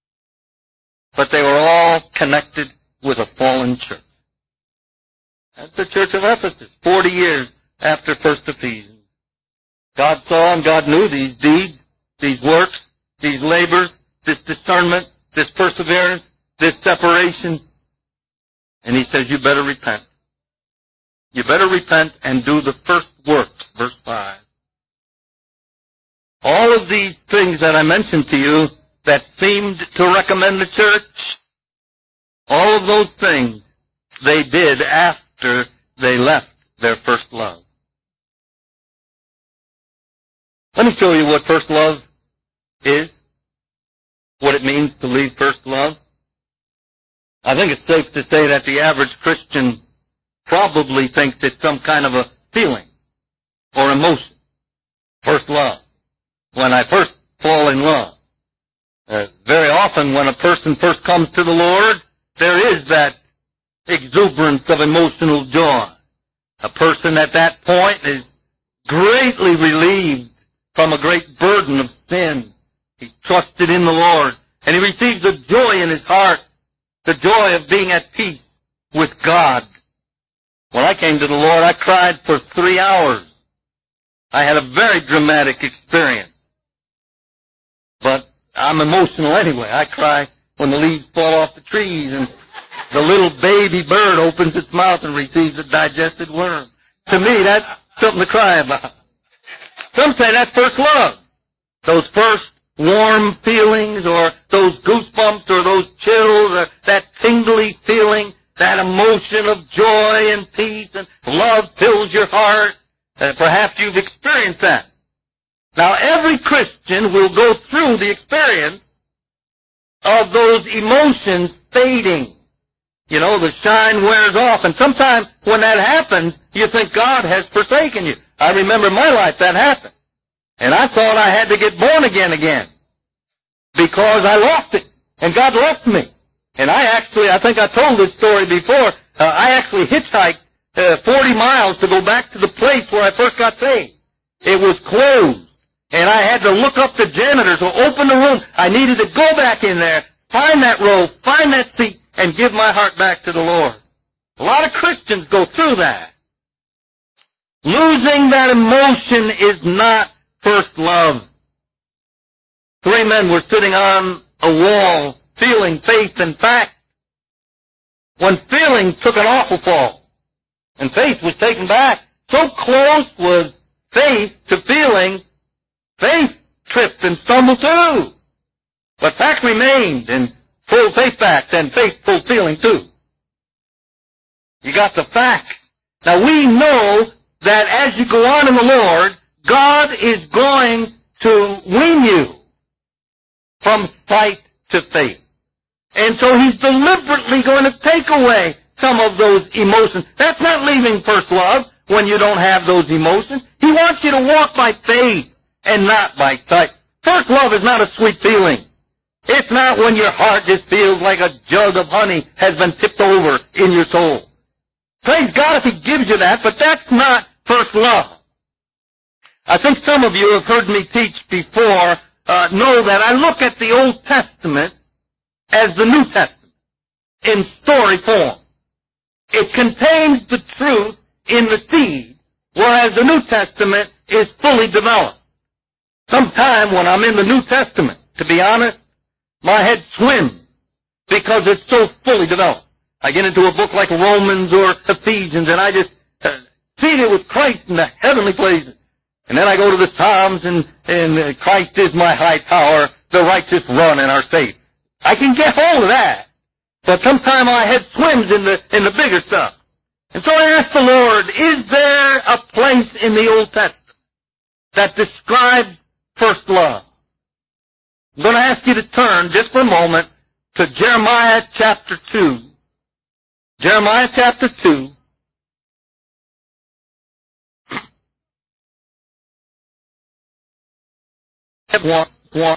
But they were all connected with a fallen church. That's the church of Ephesus, forty years after First Ephesians. God saw and God knew these deeds, these works, these labors, this discernment, this perseverance, this separation. And He says, you better repent. You better repent and do the first works, verse five. All of these things that I mentioned to you that seemed to recommend the church, all of those things they did after they left their first love. Let me show you what first love is, what it means to leave first love. I think it's safe to say that the average Christian probably thinks it's some kind of a feeling or emotion. First love. When I first fall in love. Uh, very often when a person first comes to the Lord, there is that exuberance of emotional joy. A person at that point is greatly relieved from a great burden of sin. He trusted in the Lord, and he receives a joy in his heart, the joy of being at peace with God. When I came to the Lord, I cried for three hours. I had a very dramatic experience. But I'm emotional anyway. I cry when the leaves fall off the trees and the little baby bird opens its mouth and receives a digested worm. To me, that's something to cry about. Some say that's first love. Those first warm feelings, or those goosebumps, or those chills, or that tingly feeling, that emotion of joy and peace and love fills your heart. Uh, perhaps you've experienced that. Now, every Christian will go through the experience of those emotions fading. You know, the shine wears off, and sometimes when that happens, you think God has forsaken you. I remember in my life that happened. And I thought I had to get born again again because I lost it, and God left me. And I actually, I think I told this story before, uh, I actually hitchhiked uh, forty miles to go back to the place where I first got saved. It was closed, and I had to look up the janitor to open the room. I needed to go back in there, find that row, find that seat, and give my heart back to the Lord. A lot of Christians go through that. Losing that emotion is not first love. Three men were sitting on a wall, feeling, faith, and fact, when feeling took an awful fall, and faith was taken back. So close was faith to feeling, faith tripped and stumbled too. But fact remained, and pulled faith back, and faith pulled feeling too. You got the fact. Now we know that as you go on in the Lord, God is going to wean you from sight to faith. And so He's deliberately going to take away some of those emotions. That's not leaving first love when you don't have those emotions. He wants you to walk by faith and not by sight. First love is not a sweet feeling. It's not when your heart just feels like a jug of honey has been tipped over in your soul. Praise God if He gives you that, but that's not first love. I think some of you have heard me teach before, uh, know that I look at the Old Testament as the New Testament in story form. It contains the truth in the seed, whereas the New Testament is fully developed. Sometime when I'm in the New Testament, to be honest, my head swims because it's so fully developed. I get into a book like Romans or Ephesians, and I just uh, see it with Christ in the heavenly places. And then I go to the Psalms, and, and uh, Christ is my high tower, the righteous run and are safe. I can get hold of that, but sometimes my head swims in the in the bigger stuff. And so I asked the Lord, is there a place in the Old Testament that describes first love? I'm going to ask you to turn just for a moment to Jeremiah chapter two. Jeremiah chapter two. One, one.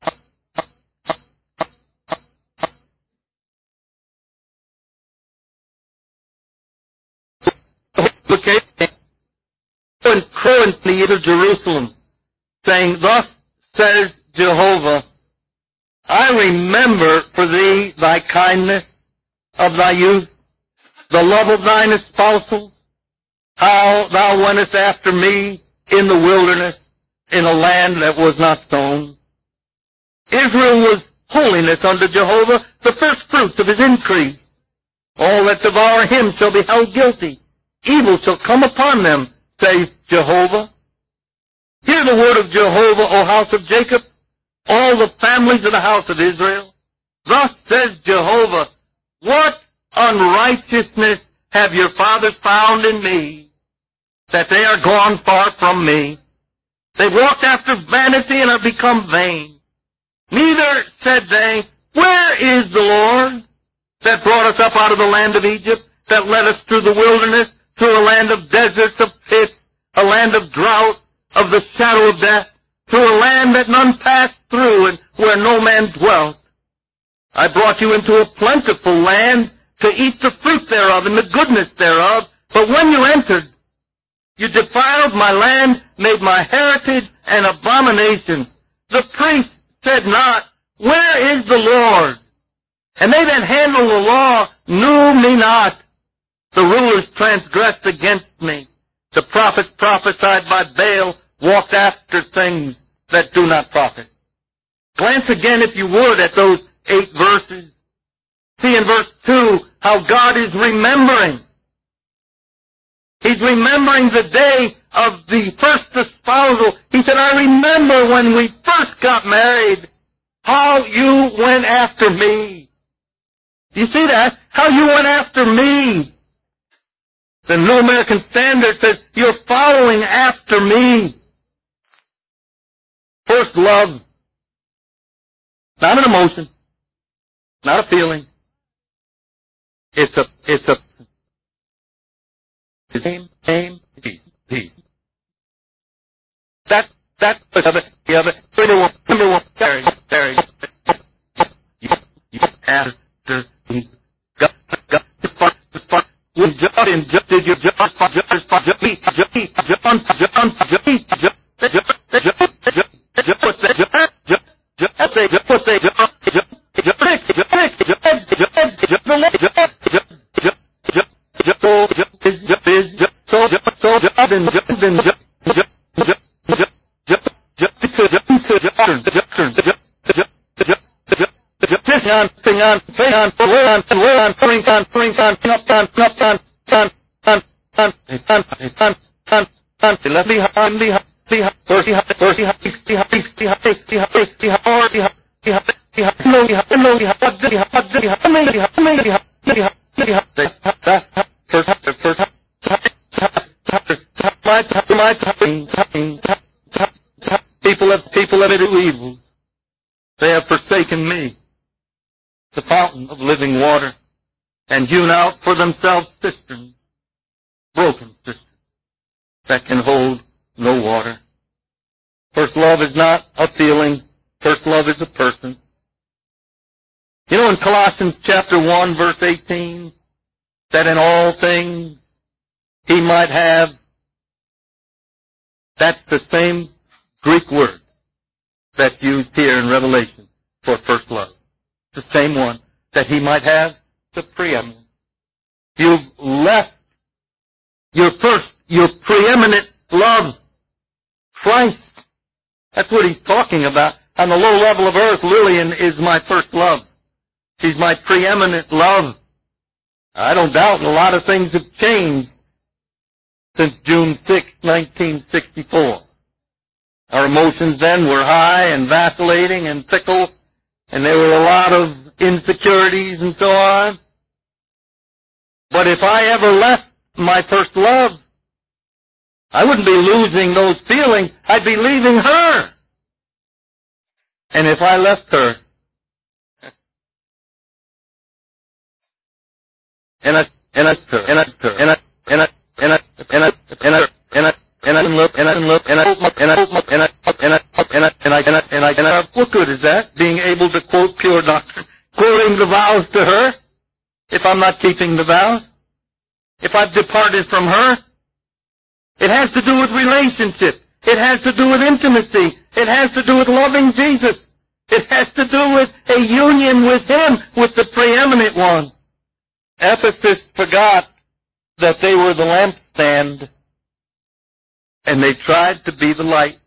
Okay. And crow in the of Jerusalem, saying, Thus says Jehovah, I remember for thee thy kindness of thy youth, the love of thine espousals, how thou wentest after me in the wilderness, in a land that was not sown. Israel was holiness unto Jehovah, the first fruits of his increase. All that devour him shall be held guilty. Evil shall come upon them, saith Jehovah. Hear the word of Jehovah, O house of Jacob, all the families of the house of Israel. Thus says Jehovah, what unrighteousness have your fathers found in me, that they are gone far from me? They walked after vanity and are become vain. Neither said they, where is the Lord that brought us up out of the land of Egypt, that led us through the wilderness, through a land of deserts, of pits, a land of drought, of the shadow of death, through a land that none passed through and where no man dwelt? I brought you into a plentiful land to eat the fruit thereof and the goodness thereof, but when you entered, you defiled my land, made my heritage an abomination. The priest said not, where is the Lord? And they that handle the law knew me not. The rulers transgressed against me. The prophets prophesied by Baal. walked after things that do not profit. Glance again, if you would, at those eight verses. See in verse two how God is remembering. He's remembering the day of the first espousal. He said, I remember when we first got married, how you went after me. Do you see that? How you went after me. The New American Standard says, you're following after me. First love. Not an emotion. Not a feeling. It's a, it's a, aim, aim, peace, peace. That, that's the other, the other, number one, number one, carry, carry. You, you, after, got, got, the fuck, the fuck. You just injected your just, just, just, just, just, just, People have, people have do evil. They have forsaken me, the fountain of living water, and hewn out for themselves cisterns, broken cisterns, that can hold no water. First love is not a feeling. First love is a person. You know in Colossians chapter one, verse eighteen, that in all things he might have, that's the same Greek word that's used here in Revelation for first love. The same one, that he might have the preeminence. You've left your first, your preeminent love, Christ. That's what he's talking about. On the low level of earth, Lillian is my first love. She's my preeminent love. I don't doubt a lot of things have changed since June sixth, nineteen sixty-four. Our emotions then were high and vacillating and fickle, and there were a lot of insecurities and so on. But if I ever left my first love, I wouldn't be losing those feelings. I'd be leaving her. And if I left her, and I, and I, and I, and I, and I, and I, and I, and I, and I, and I didn't look, and I didn't look, and I, and I, and I, and I, and I, and I, and I, and I, and I, and I, what good is that? Being able to quote pure doctrine, quoting the vows to her, if I'm not keeping the vows, if I've departed from her. It has to do with relationship. It has to do with intimacy. It has to do with loving Jesus. It has to do with a union with Him, with the preeminent one. Ephesus forgot that they were the lampstand, and they tried to be the light.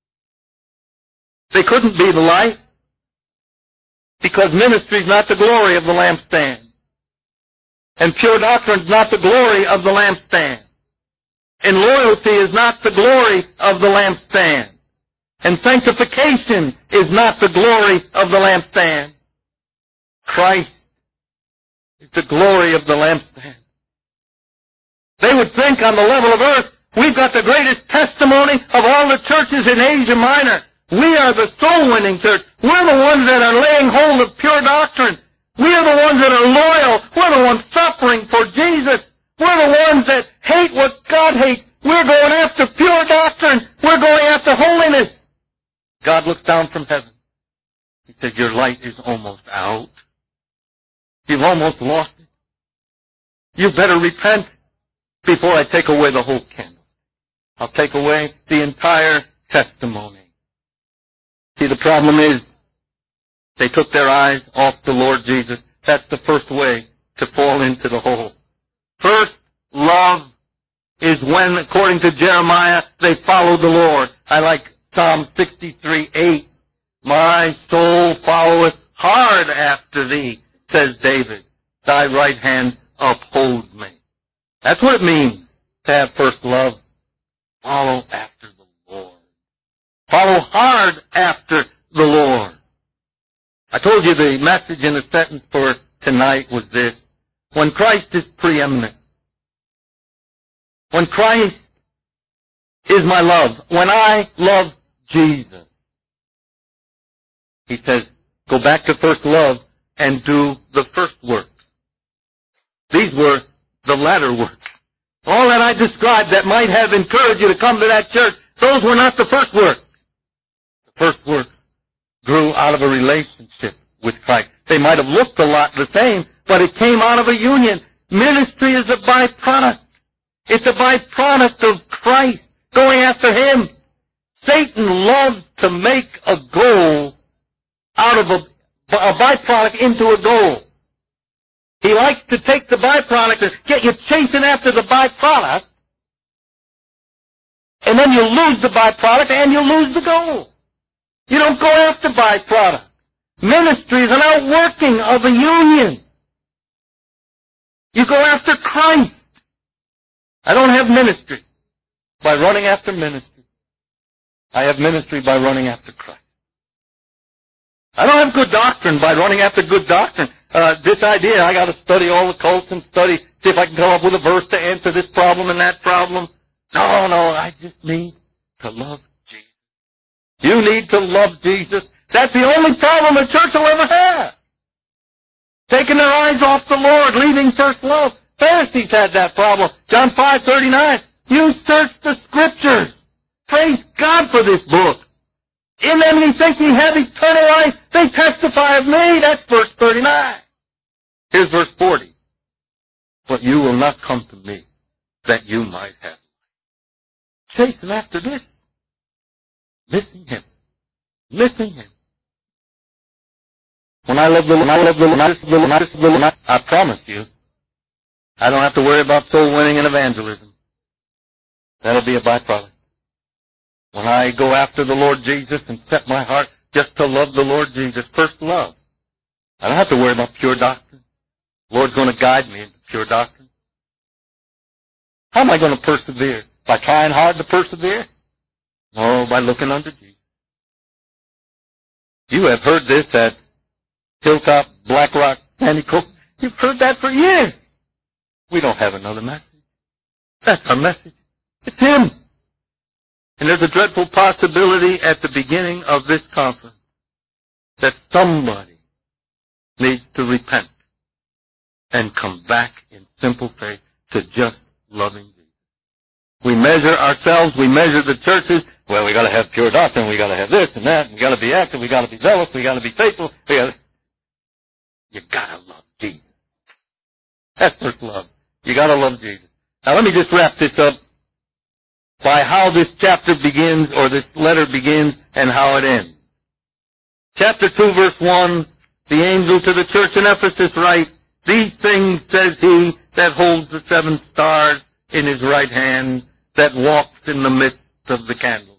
They couldn't be the light, because ministry is not the glory of the lampstand. And pure doctrine is not the glory of the lampstand. And loyalty is not the glory of the lampstand. And sanctification is not the glory of the lampstand. Christ is the glory of the lampstand. They would think on the level of earth, we've got the greatest testimony of all the churches in Asia Minor. We are the soul-winning church. We're the ones that are laying hold of pure doctrine. We are the ones that are loyal. We're the ones suffering for Jesus. We're the ones that hate what God hates. We're going after pure doctrine. We're going after holiness. God looks down from heaven. He said, your light is almost out. You've almost lost it. You better repent before I take away the whole candle. I'll take away the entire testimony. See, the problem is they took their eyes off the Lord Jesus. That's the first way to fall into the hole. First, love is when, according to Jeremiah, they followed the Lord. I like Psalm sixty-three eight. My soul followeth hard after thee, says David. Thy right hand uphold me. That's what it means to have first love. Follow after the Lord. Follow hard after the Lord. I told you the message in the sentence for tonight was this. When Christ is preeminent, when Christ is my love, when I love Jesus, he says, go back to first love and do the first work. These were the latter works. All that I described that might have encouraged you to come to that church, those were not the first work. The first work grew out of a relationship with Christ. They might have looked a lot the same, but it came out of a union. Ministry is a byproduct. It's a byproduct of Christ, going after Him. Satan loves to make a goal out of a, a byproduct into a goal. He likes to take the byproduct and get you chasing after the byproduct, and then you lose the byproduct and you lose the goal. You don't go after byproduct. Ministry is an outworking of a union. You go after Christ. I don't have ministry by running after ministry. I have ministry by running after Christ. I don't have good doctrine by running after good doctrine. Uh, this idea, I got to study all the cults and study, see if I can come up with a verse to answer this problem and that problem. No, no, I just need to love Jesus. You need to love Jesus. That's the only problem a church will ever have. Taking their eyes off the Lord, leaving first love. Pharisees had that problem. John five thirty-nine. You search the Scriptures. Praise God for this book. In them ye think ye have eternal life. They testify of me. That's verse thirty-nine. Here's verse forty. But you will not come to me that you might have life. Chasing after this. Missing Him. Missing Him. When I love the Lord, I love the Lord, I love the Lord, I love the Lord, I promise you, I don't have to worry about soul winning and evangelism. That'll be a byproduct. When I go after the Lord Jesus and set my heart just to love the Lord Jesus, first love, I don't have to worry about pure doctrine. The Lord's going to guide me into pure doctrine. How am I going to persevere? By trying hard to persevere? No, by looking unto Jesus. You have heard this at Hilltop, Black Rock, Sandy Cove. You've heard that for years. We don't have another message. That's our message. It's Him. And there's a dreadful possibility at the beginning of this conference that somebody needs to repent and come back in simple faith to just loving Jesus. We measure ourselves, we measure the churches. Well, we got to have pure doctrine, we got to have this and that, and we got to be active, we got to be zealous, we got to be faithful. We gotta... You got to love Jesus. That's first love. You got to love Jesus. Now, let me just wrap this up by how this chapter begins, or this letter begins, and how it ends. Chapter two, verse one, the angel to the church in Ephesus writes, These things says he that holds the seven stars in his right hand, that walks in the midst of the candlestick.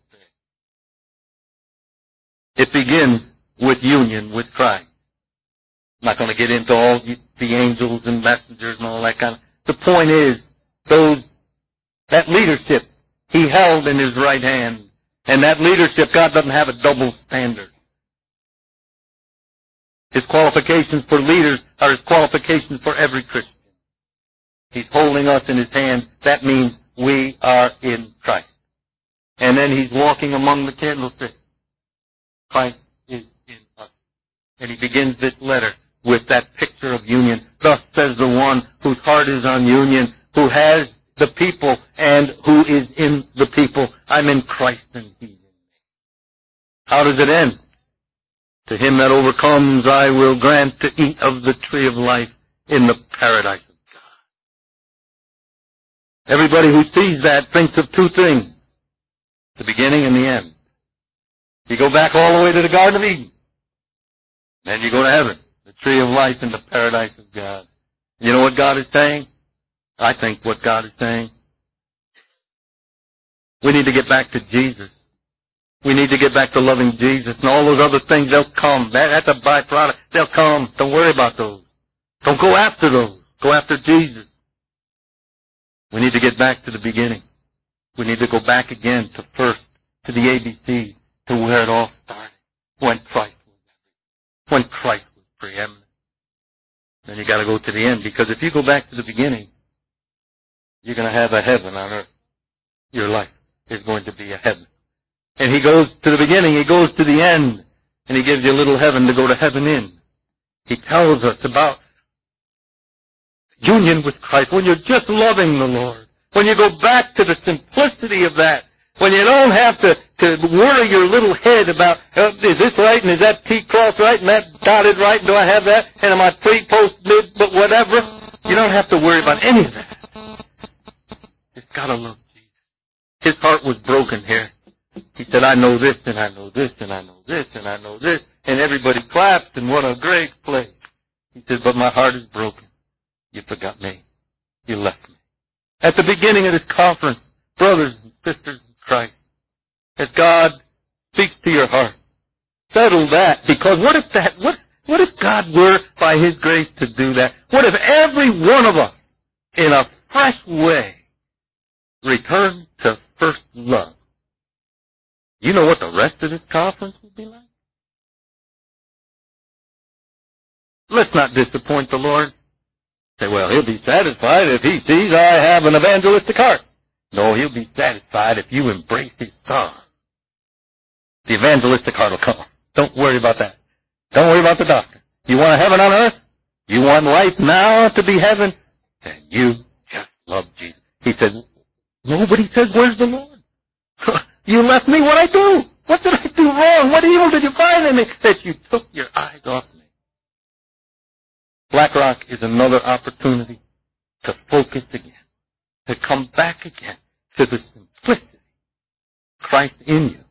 It begins with union with Christ. I'm not going to get into all the angels and messengers and all that kind of... The point is, those, that leadership he held in his right hand. And that leadership, God doesn't have a double standard. His qualifications for leaders are His qualifications for every Christian. He's holding us in His hand. That means we are in Christ. And then He's walking among the candlesticks. Christ is in us. And he begins this letter with that picture of union. Thus says the one whose heart is on union, who has the people and who is in the people. I'm in Christ and He's in me. How does it end? To him that overcomes I will grant to eat of the tree of life in the paradise of God. Everybody who sees that thinks of two things, the beginning and the end. You go back all the way to the Garden of Eden, then you go to heaven, the tree of life in the paradise of God. You know what God is saying? I think what God is saying, We need to get back to Jesus. We need to get back to loving Jesus. And all those other things, they'll come. That, that's a byproduct. They'll come. Don't worry about those. Don't go after those. Go after Jesus. We need to get back to the beginning. We need to go back again to first, to the A B C, to where it all started. When Christ was when Christ was preeminent. Then you got to go to the end, because if you go back to the beginning, you're going to have a heaven on earth. Your life is going to be a heaven. And he goes to the beginning, he goes to the end, and he gives you a little heaven to go to heaven in. He tells us about union with Christ, when you're just loving the Lord, when you go back to the simplicity of that, when you don't have to, to worry your little head about, oh, is this right, and is that T-cross right, and that dotted right, and do I have that, and am I pre, post, mid, but whatever. You don't have to worry about any of that. You've got to love Jesus. His heart was broken here. He said, I know this, and I know this, and I know this, and I know this. And everybody clapped, and what a great place. He said, but my heart is broken. You forgot me. You left me. At the beginning of this conference, brothers and sisters in Christ, as God speaks to your heart, settle that. Because what if that, what, what if God were, by His grace, to do that? What if every one of us, in a fresh way, returned to first love? You know what the rest of this conference would be like? Let's not disappoint the Lord. Say, well, He'll be satisfied if He sees I have an evangelistic heart. No, He'll be satisfied if you embrace His Son. The evangelistic heart will come. Don't worry about that. Don't worry about the doctor. You want a heaven on earth? You want life now to be heaven? Then you just love Jesus. He said, nobody says, where's the Lord? You left me. What I do? What did I do wrong? What evil did you find in me that you took your eyes off me? Black Rock is another opportunity to focus again, to come back again to the simplicity of Christ in you.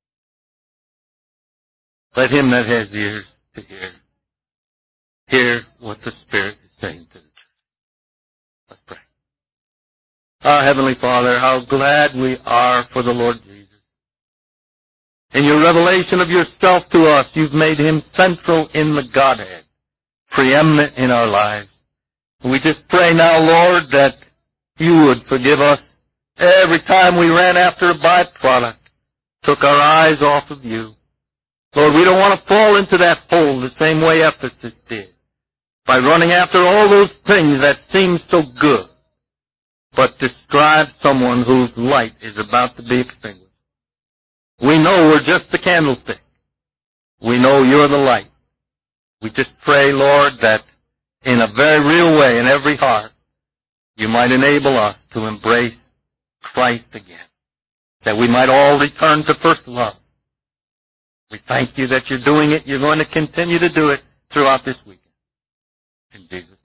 Let him that has ears to hear, hear what the Spirit is saying to the church. Let's pray. Our Heavenly Father, how glad we are for the Lord Jesus. In your revelation of yourself to us, you've made Him central in the Godhead, preeminent in our lives. We just pray now, Lord, that you would forgive us every time we ran after a byproduct, took our eyes off of you. Lord, we don't want to fall into that hole the same way Ephesus did, by running after all those things that seem so good, but describe someone whose light is about to be extinguished. We know we're just the candlestick. We know you're the light. We just pray, Lord, that in a very real way in every heart, you might enable us to embrace Christ again, that we might all return to first love. We thank you that you're doing it. You're going to continue to do it throughout this weekend. In Jesus' name.